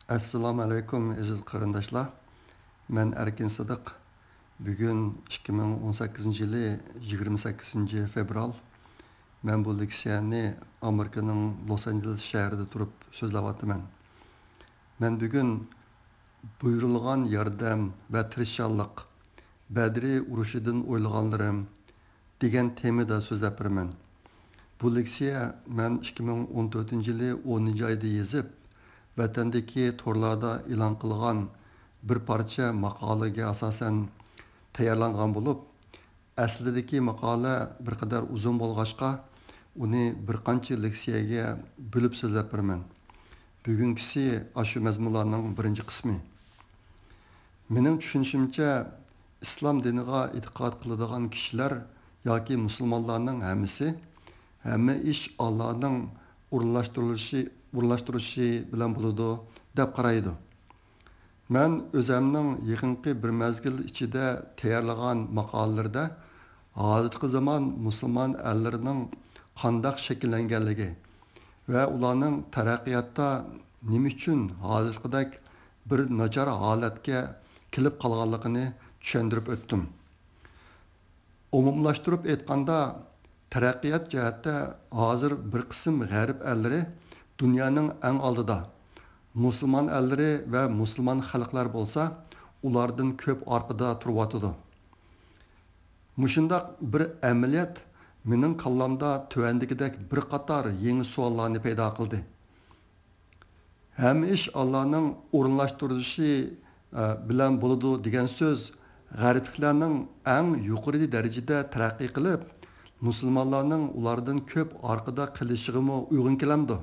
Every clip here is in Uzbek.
Assalomu alaykum aziz qarindoshlar. Men Erkin Sidiq. Bugun 2018-yili 28-fevral. Men bu leksiyani Amerikaning Los Angeles shahrida turib so'zlayapman. Men bugun buyurilgan yordam va tirishchanlik, Badri urushidan o'ylaganlarim degan temada so'zlab beraman. Bu leksiya men 2014-yili 10-oyda yozib, vatandagi torlarda e'lon qilgan bir parcha maqolaga asosan tayyorlangan bo'lib, aslidagi maqola bir qadar uzun bo'lg'achqa, uni bir qancha leksiyaga bo'lib so'zlab beraman. Bugünkisi shu mazmunlarning birinchi qismi. Mening tushunishimcha, islom diniga e'tiqod qiladigan kishilar yoki musulmonlarning hamma ish Allohning o'rinlashtirishi bilan bo'ladi deb qaraydi. Men o'zimning yaqinqi bir mezgil ichida tayyorlagan maqolalarda hozirgi zamon musulmon ellarining qanday shakllanganligi va ularning taraqqiyotda nima uchun hozirgidek bir nachar holatga kelib qolganligini tushuntirib o'tdim. Umumlashtirib aytganda, taraqqiyot jihatda hozir bir qism g'arb ellari dunyoning eng oldida, musulmon ellari va musulmon xalqlar bo'lsa, ulardan ko'p orqada turibdi. Mushundaq bir amaliyat mening qallamda tuvandagidek bir qator yangi savollarni paydo qildi. Hamma ish Allohning o'rinlashtirishi bilan bo'ladi degan so'z g'arbliklarning eng yuqori darajada taraqqiy qilib, musulmonlarning ulardan ko'p orqada qilishigimi uyg'un kelamdi.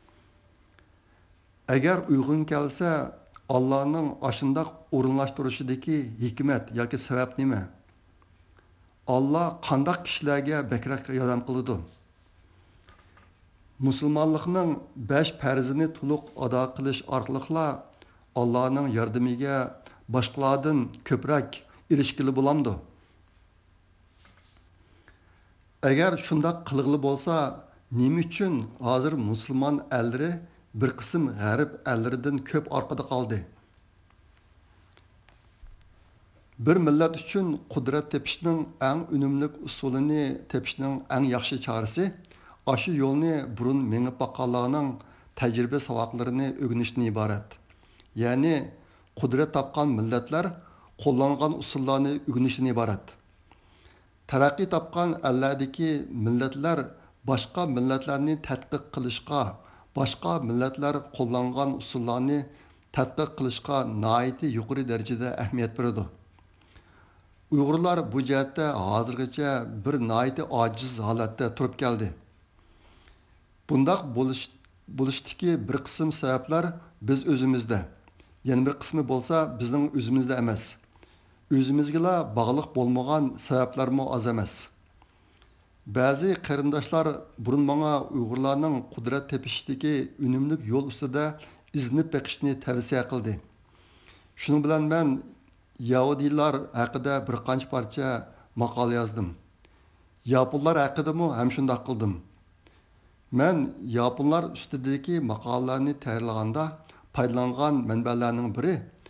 Agar uyg'un kelsa, Allohning ashundoq o'rinlashtirishidagi hikmat yoki sabab nima? Alloh qanday kishilarga bakrak yordam qiladi? Musulmonlikning 5 farzini to'liq ado qilish orqali Allohning yordamiga boshqalardan ko'proq erishgili bo'lamdi. Agar shundoq qilg'ili bo'lsa, nima uchun hozir musulmon ellari bir qism g'arb ellaridan ko'p orqada qoldi? Bir millat uchun qudrat tepishning eng unumli usulini tepishning eng yaxshi chorasi shu yo'lni burun mengib boqqanlarning tajriba savoqlarini o'rganishdan iborat. Ya'ni qudrat topgan millatlar qo'llangan usullarni o'rganishdan iborat. Taraqqiy topgan ellardagi millatlar boshqa millatlarni tadqiq qilishga, boshqa millatlar qo'llangan usullarni tadqiq qilishga nihoyatda yuqori darajada ahamiyat beradi. Uyg'urlar bu jihatda hozirgacha bir nihoyatda ojiz holatda turib keldi. Bundaq bo'lishdagi bir qism sabablar biz o'zimizda, yana bir qismi bo'lsa bizning o'zimizda emas. O'zimizga bog'liq bo'lmagan sabablarmi oz emas. Ba'zi qarindoshlar burun menga Uyg'urlarning qudrat tepishidagi unumli yo'l ustida izinib beqishni tavsiya qildi. Shuning bilan men Yahudiylar haqida bir qancha parcha maqola yozdim. Yaponlar haqidami ham shunday qildim. Men Yaponlar ustidagi maqolalarni tayyorlaganda foydalangan manbalarning biri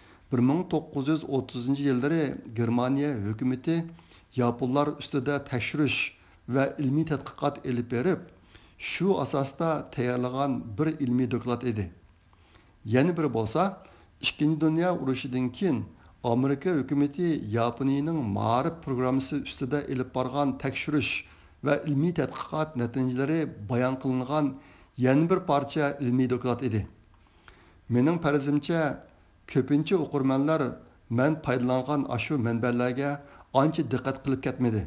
1930-yillari Germaniya hukumati Yaponlar ustida tekshirish va ilmiy tadqiqot elib berib, shu asosda tayyorlagan bir ilmiy doklad edi. Yana biri bo'lsa, Ikkinchi dunyo urushidan keyin Amerika hukumati Yaponiyaning ma'rif programmasi ustida elib borgan tekshirish va ilmiy tadqiqot natijalari bayon qilingan yana bir parcha ilmiy doklad edi. Mening farzimcha ko'pincha o'qirmanlar men foydalangan shu manbalarga ancha diqqat qilib ketmadi.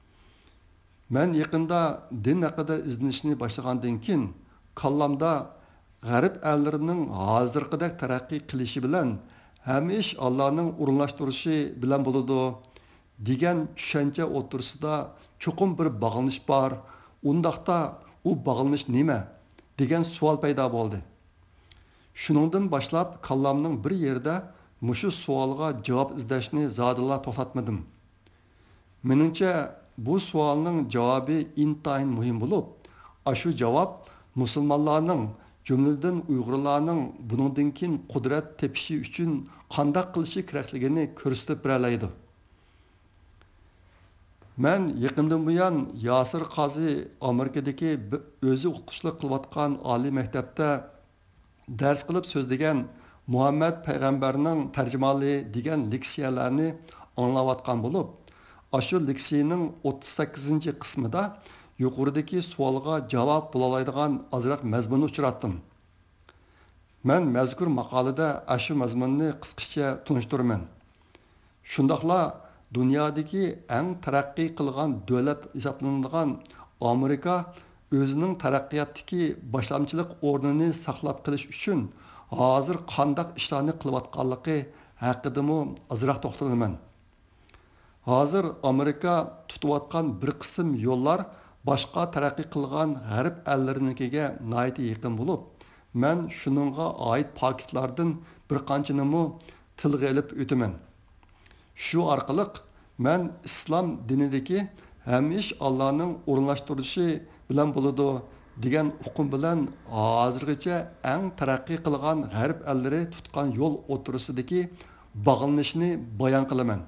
Men yaqinda din haqida izlanishni boshlagandan keyin qallamda g'arb ellarining hozirgidek taraqqiy qilishi bilan hamma ish Allohning o'rinlashtirishi bilan bo'ladi degan tushuncha o'tirsida cho'qim bir bog'lanish bor. Undaqda u bog'lanish nima degan savol paydo bo'ldi. Shuningdan boshlab qallamning bir yerda mushu savolga javob izlashni zodila to'xtatmadim. Meningcha bu savolning javobi intayin muhim bo'lib, shu javob musulmonlarning jumladan Uyg'urlarning buningdan keyin qudrat tepishi uchun qanday qilishi kerakligini ko'rsatib beradi. Men yaqindan buyon Yasir Qozi Amerikadagi o'zi o'qitishlik qilayotgan oliy maktabda dars qilib so'zlagan Muhammad payg'ambarning tarjimali degan leksiyalarni anglayotgan bo'lib, ashu leksiyaning 38-qismida yuqoridagi savolga javob bo'la oladigan ozroq mazmunni uchratdim. Men mazkur maqolada ashu mazmunni qisqacha tunishtiraman. Shundaqla dunyodagi eng taraqqiy qilgan davlat hisoblanadigan Amerika o'zining taraqqiyotdagi boshlamchilik o'rnini saqlab qolish uchun hozir qanday ishlarni qilayotganligi haqida ozroq to'xtalaman. Hozir Amerika tutayotgan bir qism yo'llar boshqa taraqqiy qilgan g'arb ellarininkiga nihoyat yaqin bo'lib, men shuningga oid paketlardan bir qanchani tilga olib o'taman. Shu orqali men islom dinidagi hamma ish Allohning o'rinlashtirishi bilan bo'ladi degan uqum bilan hozirgacha eng taraqqiy qilgan g'arb ellari tutgan yo'l o'tirisidagi bog'lanishni bayon qilaman.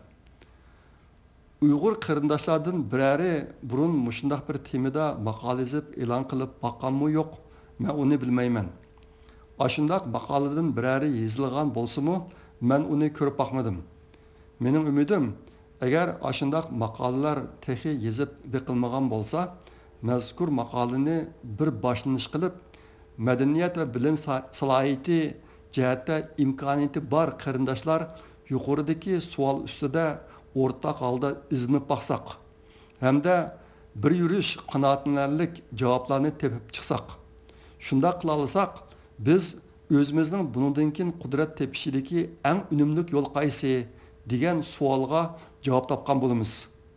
Uyg'ur qarindoshlardan birari burun mushundaq bir temada maqola yozib e'lon qilib boqqanmi yo'q, men uni bilmayman. Ashundaq maqoladan birari yozilgan bo'lsa-mu, men uni ko'rib boqmadim. Mening umidim, agar ashundaq maqolalar texi yozib beqilmagan bo'lsa, mazkur maqolani bir boshlanish qilib, madaniyat va bilim salohiyati jihatda imkoniyati bor qarindoshlar yuqoridagi savol ustida o'rtaq holda izinib baqsaq, hamda bir yurish qanoatlanarlik javoblarni tepib chiqsaq. Shunda qila olsak, biz o'zimizning bundan keyin qudrat tepishidagi eng unumli yo'l qaysi degan savolga javob topgan bo'lamiz.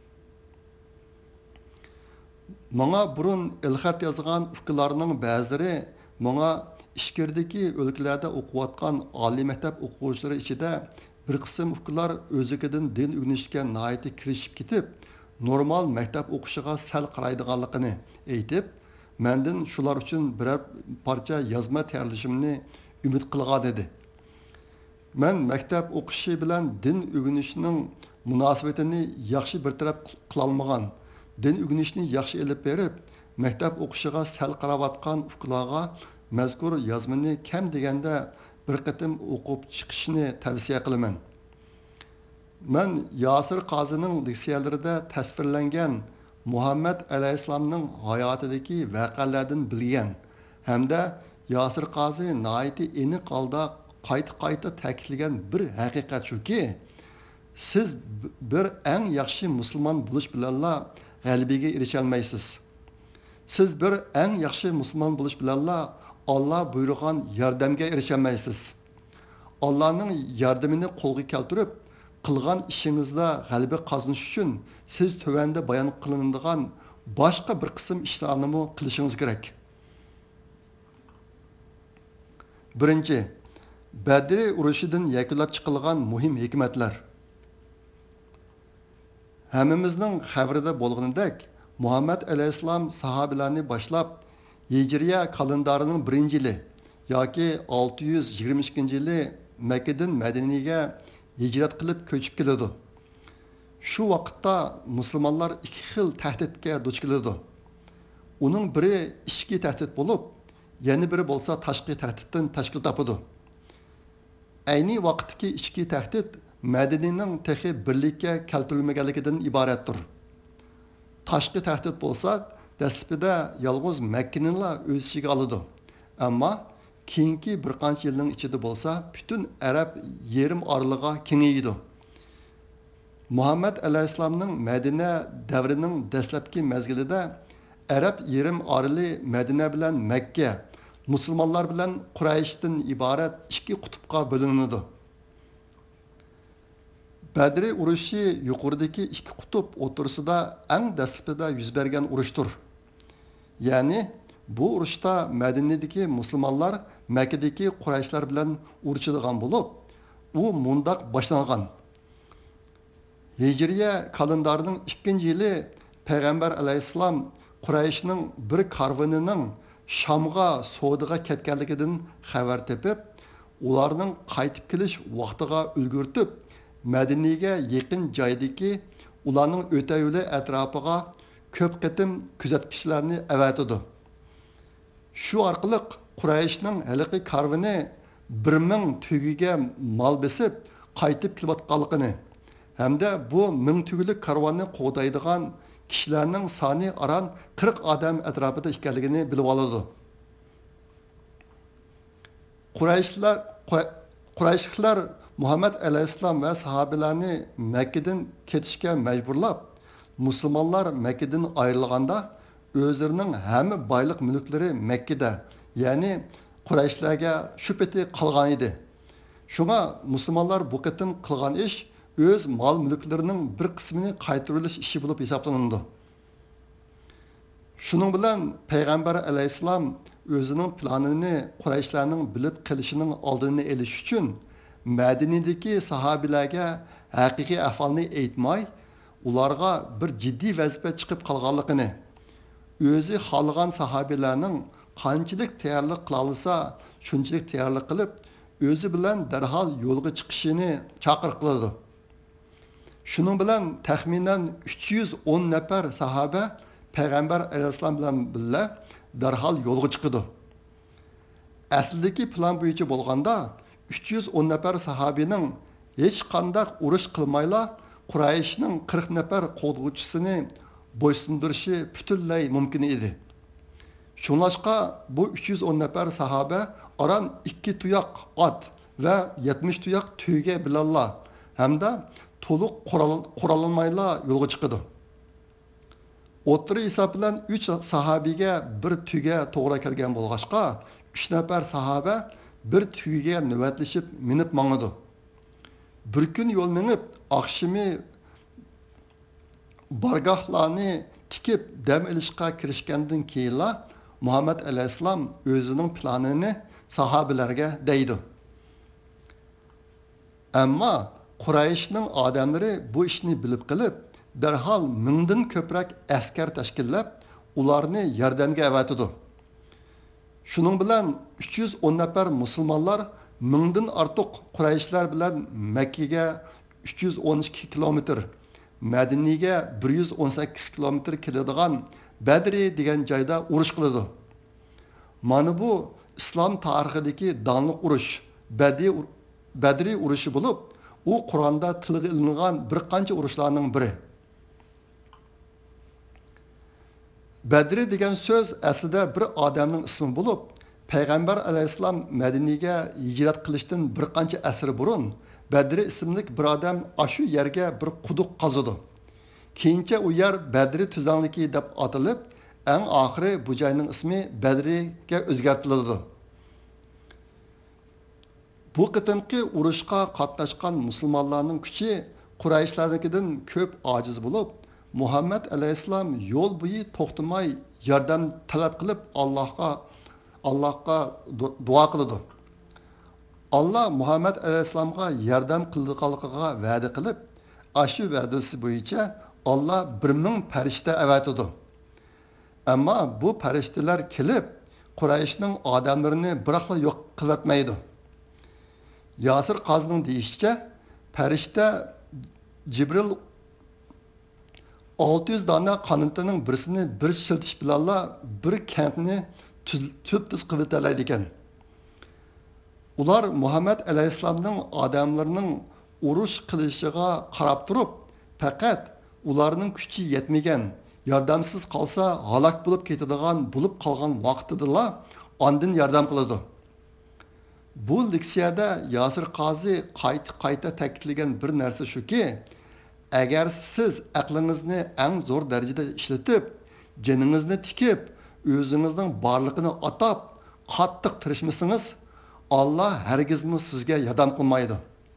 Menga burun ilxat yozgan ukalarning ba'zilari menga ishkirdagi o'lkalarda o'qiyotgan oliy maktab o'quvchilari ichida bir qism ukalar o'zikidan din o'rganishga nihoyat kirishib ketib, normal maktab o'qishiga sal qaraydiganligini aytib, mendan shular uchun biror parcha yozma tayyorlashimni umid qilgan edi. Men maktab o'qishi bilan din o'rganishning munosabatini yaxshi bartaraf qila olmagan, din o'rganishni yaxshi elib berib, maktab o'qishiga sal qarayotgan ukalarga mazkur yozmani kam deganda bir qatim o'qib chiqishni tavsiya qilaman. Men Yasir Qozining leksiyalarida tasvirlangan Muhammad alayhissalomning hayotidagi voqealardan bilgan hamda Yasir Qozi nihoyatda aniq holda qayta ta'kidlagan bir haqiqat shuki, siz bir eng yaxshi musulmon bo'lish bilanla g'alabaga erisha olmaysiz. Siz bir eng yaxshi musulmon bo'lish bilanla Allah buyurgan yordamga erisha olmaysiz. Allohning yordamini qo'lga keltirib, qilgan ishingizda g'alaba qozonish uchun siz tövanda bayon qilinadigan boshqa bir qism ishlarni qilishingiz kerak. Birinchi, Badr urushidan yakunlab chiqilgan muhim hikmatlar. Hammamizning xabarida bo'lganidek, Muhammad alayhissalom sahobalarni boshlab Hijriya kalendarining 1-yili yoki 622-yili Makkadan Madinaga hijrat qilib ko'chib keladi. Shu vaqtda musulmonlar ikki xil tahdidga duch keladi. Uning biri ichki tahdid bo'lib, yana biri bo'lsa tashqi tahdiddan tashkil topadi. Ayni vaqtdagi ichki tahdid Madinaning texi birlikka keltirilmaganligidan iboratdir. Tashqi tahdid bo'lsa, dastlabida yolg'iz Makkaningla o'z ichiga oladi. Ammo keyingi bir qancha yilning ichida bo'lsa, butun Arab yerim orlig'iga kengaydi. Muhammad alayhissalomning Madina davrining dastlabki mezgilida Arab yerim orli Madina bilan Makka, musulmonlar bilan Qurayshdan iborat ikki qutbga bo'linadi. Badr urushi yuqoridagi ikki qutb o'rtasida eng dastlabida yuz bergan urushdir. Ya'ni bu urushda Madinadagi musulmonlar Makkadagi Qurayshlar bilan urushadigan bo'lib, u mundaq boshlangan. Hijriya kalendarining 2-yili payg'ambar alayhissalom Qurayshning bir karvonining Şamga savdoga ketganligidan xabar tepib, ularning qaytib kelish vaqtiga ulgurtib, Madinaga yaqin joydagi ularning o'ta yo'li atrofiga ko'p qitim kuzatkichlarni avatidi. Shu orqali Qurayshning haliqi karvini 1000 tugiga mol besib qaytib kelayotganligini hamda bu 1000 tugilik karvonni qo'daydigan kishilarning soni aran 40 odam atrofida ekanligini bilib oladi. Qurayshliklar Muhammad alayhissalom va sahobalarni Makkadan ketishga majburlab, musulmonlar Makkadan ayrilganda o'zlarining hamma boylik mulklari Makkada, ya'ni Qurayshlarga shu peti qolgan edi. Shunga musulmonlar bu qitim qilgan ish o'z mol mulklarining bir qismini qaytarilish ishi bo'lib hisoblanadi. Shuning bilan payg'ambar alayhissalom o'zining planini Qurayshlarning bilib qilishining oldini olish uchun Madinadagi sahobalarga haqiqiy ahvolni aytmay, ularga bir jiddiy vazifa chiqib qolganligini, o'zi xohlagan sahobalarning qanchalik tayyorlik qila olsa, shunchalik tayyorlik qilib, o'zi bilan darhol yo'lga chiqishini chaqiriq qiladi. Shuning bilan taxminan 310 nafar sahoba payg'ambar alayhissalom bilan birga darhol yo'lga chiqdi. Aslidagi plan bo'yicha bo'lganda 310 nafar sahabining hech qanday urush qilmayla Qurayshning 40 nafar qo'dg'uvchisini bo'ysundirishi butunlay mumkin edi. Shunlashqa bu 310 nafar sahaba aran 2 tuyoq ot va 70 tuyoq tuйga bilanla hamda to'liq qurollanmayla yo'lga chiqdi. O'tiri hisob bilan 3 sahabiga bir tuйga to'g'ri kelgan bo'lg'ashqa 3 nafar sahaba bir tuyiga navbatlashib minib mangadi. Bir kun yo'l minib, oqshimi bargohlarni tikib dam olishga kirishgandan keyin Muhammad alayhissalom o'zining planini sahobalarga deydi. Ammo Qurayshning odamlari bu ishni bilib qilib, darhol 1000 dan ko'proq askar tashkillab, ularni yordamga avatidi. Shuning bilan 310 nafar musulmonlar 1000 dan ortiq Qurayshlar bilan Makkaga 312 kilometr, Madinaga 118 kilometr keladigan Badri degan joyda urush qiladi. Mana bu islom tarixidagi donliq urush, Badri urushi bo'lib, u Qur'onda tilga ilingan bir qancha urushlarning biri. Badri degan so'z aslida bir odamning ismi bo'lib, payg'ambar alayhissalom Madinaga hijrat qilishdan bir qancha asr burun Badri ismli bir odam ashu yerga bir quduq qazidi. Keyincha u yer Badri tuzanligi deb atalib, eng oxiri bu joyning ismi Badriga o'zgartirildi. Bu qitimki urushga qatnashgan musulmonlarning kuchi Qurayshlarnikidan ko'p ojiz bo'lib, Muhammad alayhissalom yo'l bo'yi to'xtamay yordam talab qilib Allohga duo qildi. Allah Muhammad alayhissalomga yordam qilganligiga va'da qilib, ashu va'dasi bo'yicha Allah 1000 farishta avatidi. Ammo bu farishtalar kelib, Qurayshning odamlarini biroqla yo'q qilmaydi. Yasir Qazning deyishicha, farishta Jibril 600 dona qanotning birisini bir shiltish bilanla bir kentni tüp-tüz qilib olaydi ekan. Ular Muhammad alayhissalomning odamlarining urush qilishiga qarab turib, faqat ularning kuchi yetmagan, yordamsiz qolsa halok bo'lib ketadigan bo'lib qolgan vaqtida ondan yordam qiladi. Bu leksiyada Yasir Qozi qayta ta'kidlagan bir narsa shuki, agar siz aqlingizni eng zo'r darajada ishlatib, jiningizni tikib, o'zingizning borlig'ini atab, qattiq tirishmasangiz, Allah hargizmi sizga yordam qilmaydi.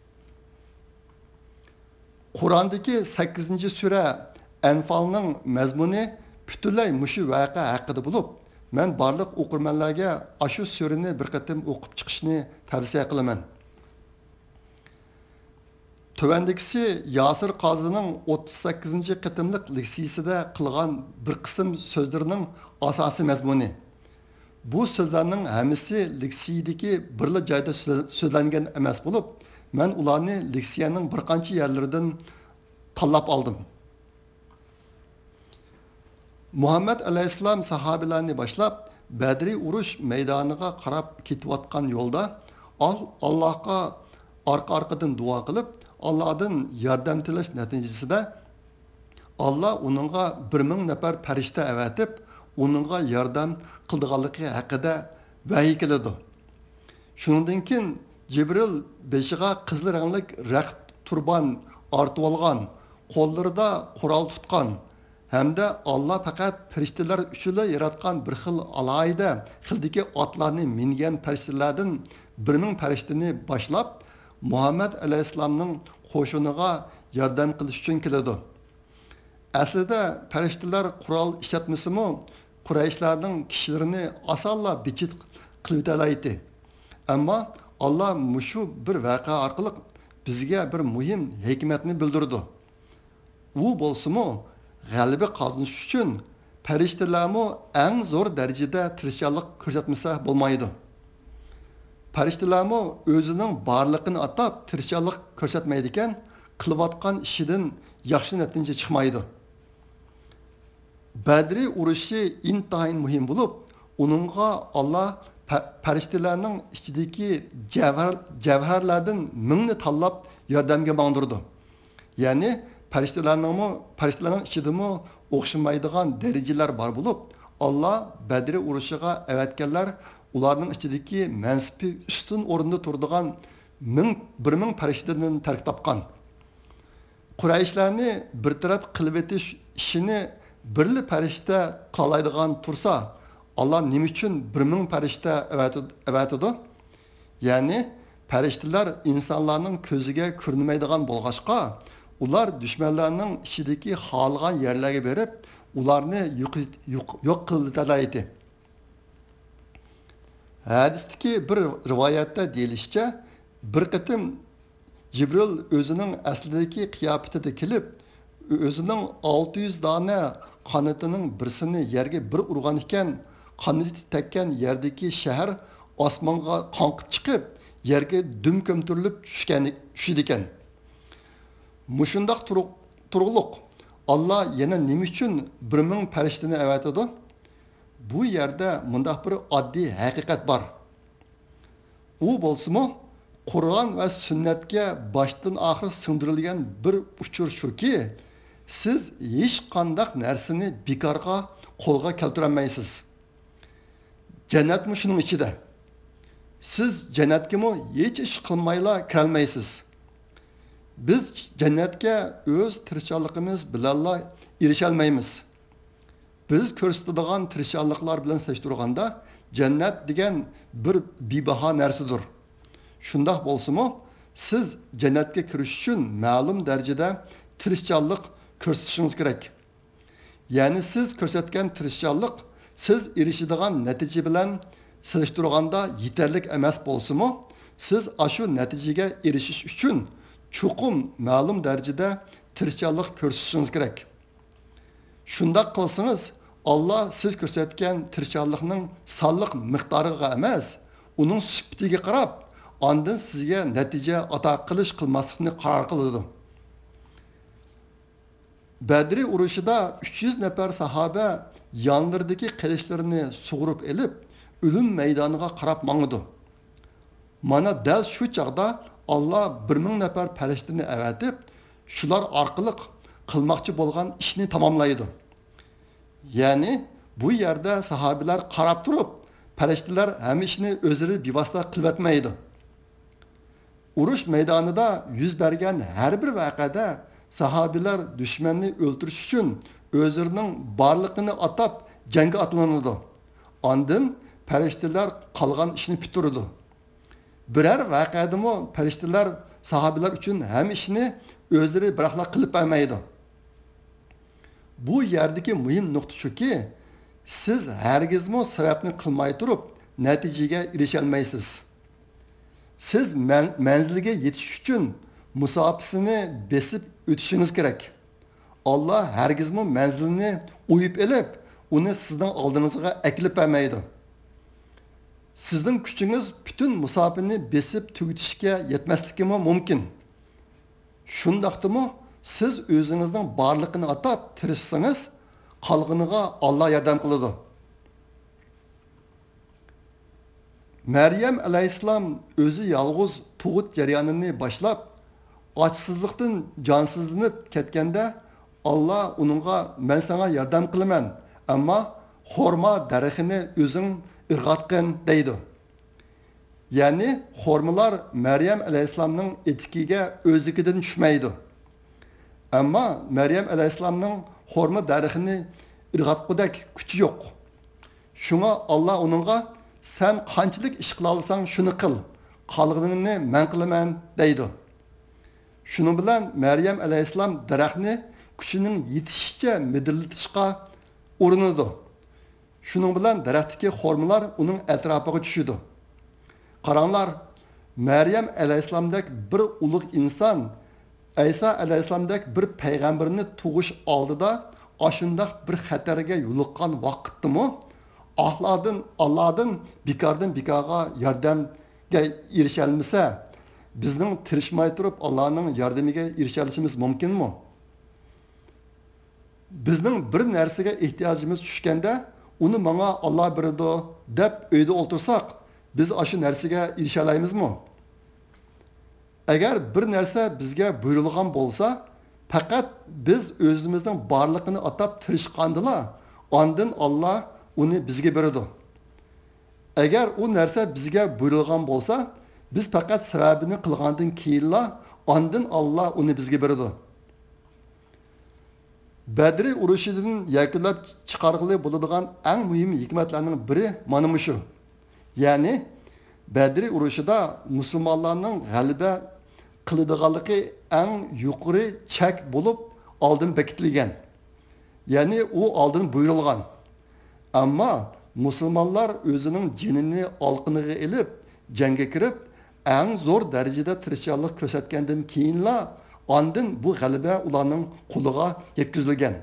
Qur'ondagi 8-sura Anfalning mazmuni butunlay mushu voqea haqida bo'lib, men barliq o'qirmanlarga ashu surani bir qatim o'qib chiqishni tavsiya qilaman. Tövəndikisi Yasir Qozining 38-qatimliq leksiyasida qilgan bir qism so'zlarining asosiy mazmuni. bu so'zlarning hammasi leksiyadagi birla joyda so'zlangan emas bo'lib, men ularni leksiyaning bir qancha yerlaridan tanlab oldim. Muhammad alayhissalom sahobalarni boshlab Badriy urush maydoniga qarab ketayotgan yo'lda Allohga orqa-orqadan duo qilib, Allohdan yordam tilash natijasida Allah onunğa 1000 nafar farishta avatib, onunğa yordam qildiganligi haqida vahiy qiladi. Shundan keyin Jibril beshiga qizil ranglik raqt turban ortib olgan, qo'llarida qurol tutgan hamda Allah faqat farishtalar uchun yaratgan bir xil alayda xildagi otlarni mingan farishtalardan 1000 farishtani boshlab Muhammad alayhissalomning qo'shiniga yordam qilish uchun keladi. Aslida farishtalar qurol ishlatmasimi, Qurayshlarning kishilarini osonla bichit qilib olaydi. Ammo Allah mushu bir voqea orqali bizga bir muhim hikmatni bildirdi. U bo'lsa-mu, g'alaba qozonish uchun farishtalarmi eng zo'r darajada tirishchilik ko'rsatmasa bo'lmaydi. Farishtalarmi o'zining borligini atab tirishchilik ko'rsatmaydi ekan, qilayotgan ishidan yaxshi natija chiqmaydi. Badriy urushi intayin muhim bo'lib, uningga Allah farishtalarning ichidagi javharlardan mingni tanlab yordamga mangdirdi. Ya'ni farishtalarning ichidami o'xshamaydigan darajalar bor bo'lib, Allah Badriy urushiga avatganlar ularning ichidagi mansibi ustun o'rinda turadigan 1000 farishtadan tarkib topgan. Qurayshlarni bir taraf qilib etish ishini birli farishta qalaydigan tursa, Allah nima uchun 1000 farishta avatadi? Ya'ni farishtalar insonlarning ko'ziga ko'rinmaydigan bo'lg'achqa, ular dushmanlarning ichidagi xohlagan yerlarga berib, ularni yo'q qiladi. Hadisdagi bir rivoyatda deyilishicha, bir qatim Jibril o'zining aslidagi qiyofatida kelib, o'zining 600 dona qanotining birsini yerga bir urgan ekan, qanoti tekkan yerdagi shahar osmonga qonqib chiqib, yerga dum ko'mtirilib tushidi ekan. Mushundaq turug'liq Allah yana nima uchun 1000 farishtani avatadi? Bu yerda mundaq bir oddiy haqiqat bor. U bo'lsa-mu, Qur'on va sunnatga boshdan oxir singdirilgan bir uchur shuki, siz hech qanday narsani bekorga qo'lga keltirolmaysiz. Jannatmi shuning ichida. Siz jannatga hech ish qilmayla kirolmaysiz. Biz jannatga o'z tirishchiligimiz bilan erisha olmaymiz. Biz ko'rsatadigan tirishchiliklar bilan solishtirganda jannat degan bir bebaho narsadir. Shundoq bo'lsa-mu, siz jannatga kirish uchun ma'lum darajada tirishchilik ko'rsatishingiz kerak. Ya'ni siz ko'rsatgan tirishchilik siz erishadigan natija bilan solishtirganda yetarlik emas bo'lsa-mu, siz ashu natijaga erishish uchun chuqum ma'lum darajada tirishchilik ko'rsatishingiz kerak. Shundoq qilsangiz, Allah siz ko'rsatgan tirishchilikning sonliq miqdoriga emas, uning sifatiga qarab, ondan sizga natija ato qilish qilmaslikni qaror qiladi. Badriy urushida 300 nafar sahoba yonlaridagi qilichlarini sug'urib elib, o'lim maydoniga qarab mangdi. Mana dal shu chaqda Allah 1000 nafar farishtani avatib, shular orqali qilmoqchi bo'lgan ishni tamomlaydi. Ya'ni bu yerda sahobalar qarab turib, farishtalar ham ishni o'zlari bevosita qilib etmaydi. Urush maydonida yuz bergan har bir voqeada sahobalar dushmanni o'ldirish uchun o'zlarining borligini atab jangga otlanadi. Ondan farishtalar qolgan ishni bitiradi. Biror voqeadami farishtalar sahobalar uchun ham ishni o'zlari biroqla qilib bermaydi. Bu yerdagi muhim nuqta shuki, siz hargizmi sababni qilmay turib natijaga erisha olmaysiz. Siz manzilga yetish uchun musofasini besib o'tishingiz kerak. Allah hargizmi manzilni o'yib elib, uni sizning oldingizga aklib bermaydi. Sizning kuchingiz butun musofani besib tugitishga yetmasligi mumkin. Shundaqdimi, siz o'zingizning borligini atab tirishsangiz, qolganiga Alloh yordam qiladi. Maryam alayhissalom o'zi yolg'iz tug'ut jarayonini boshlab, ochsizlikdan jonsizlanib ketganda, Alloh uningga "Men sana yordam qilaman, ammo xorma daraxtini o'zing irg'atqin" deydi. Ya'ni xormalar Maryam alayhissalomning etikiga o'zikidan tushmaydi. Ammo Maryam alayhissalomning xorma daraxtini irg'atqudak kuchi yo'q. Shunga Alloh uningga "Sen qanchalik ish qila olsang, shuni qil. Qolganini men qilaman" deydi. Shuning bilan Maryam alayhissalom daraxtni kuchining yetishicha midirlatishga urinadi. Shuning bilan daraxtdagi xormalar uning atrofiga tushadi. Qaranglar, Maryam alayhissalomdek bir ulug' inson Aysa alayhissalomdek bir payg'ambarni tug'ish oldida ashundaq bir xatarga yo'liqqan vaqtdimi, Allah'dan bikardan bikarga yordamga erishalmasa, bizning tirishmay turib Allohning yordamiga erishishimiz mumkinmi? Bizning bir narsaga ehtiyojimiz tushganda, uni menga Alloh beradi deb uyda o'tirsak, biz shu narsaga erisha olamizmi? Agar bir narsa bizga buyurilgan bo'lsa, faqat biz o'zimizning borligini atab tirishqandila, ondan Alloh uni bizga beradi. Agar u narsa bizga buyurilgan bo'lsa, biz faqat sababini qilgandan keyinla ondan Alloh uni bizga beradi. Badr urushidan yakunlab chiqarg'ili bo'ladigan eng muhim hikmatlarning biri mana shu. Ya'ni Badr urushida musulmonlarning g'alaba qiladiganligi eng yuqori chek bo'lib oldin bekitilgan. Ya'ni u oldin buyurilgan. Ammo musulmonlar o'zining jinini olqiniga elib, jangga kirib, eng zo'r darajada tirishchilik ko'rsatgandan keyinla ondan bu g'alaba ularning qo'liga yetkazilgan.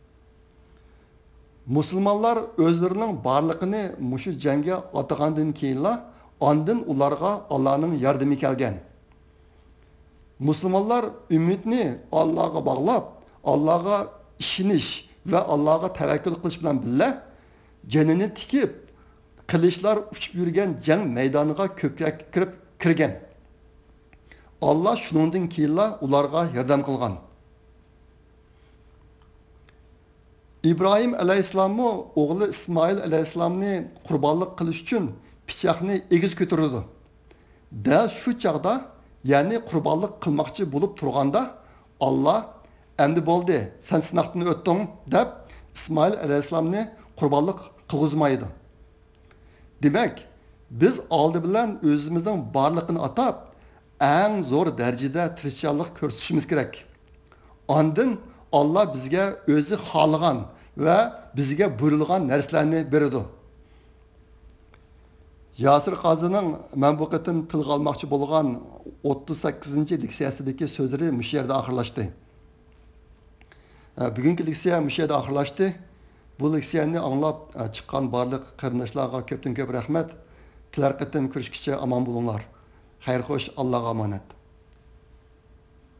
Musulmonlar o'zlarining borligini mushu jangga atagandan keyinla ondan ularga Allohning yordami kelgan. Musulmonlar umidni Allohga bog'lab, Allohga ishonish va Allohga tavakkul qilish bilan birga janini tikib, qilishlar uchib yurgan jang maydoniga ko'krak kirgan. Allah shuningdan keyinla ularga yordam qilgan. İbrahim alayhissalomni o'g'li İsmoil alayhissalomni qurbonlik qilish uchun pichoqni egiz ko'tardi. Dal shu chaqda, ya'ni qurbonlik qilmoqchi bo'lib turganda, Alloh "Endi bo'ldi, sen sinoqdan o'tding" deb İsmoil alayhissalomni qurbonlik qilg'izmaydi. Demak, biz oldi bilan o'zimizning borligini atab, eng zo'r darajada tirishchilik ko'rsatishimiz kerak. Ondan Alloh bizga o'zi xohlagan va bizga buyurilgan narsalarni beradi. Yasir Qozining men bu qatim tilga olmoqchi bo'lgan 38-leksiyasidagi so'zlari mush yerda oxirlashdi. Bugungi leksiya mush yerda oxirlashdi. Bu leksiyani anglab chiqqan barliq qarindoshlarga ko'pdan ko'p rahmat. Kelar qatim ko'rishguncha omon bo'linglar. Xayr xo'sh, Allohga omonat.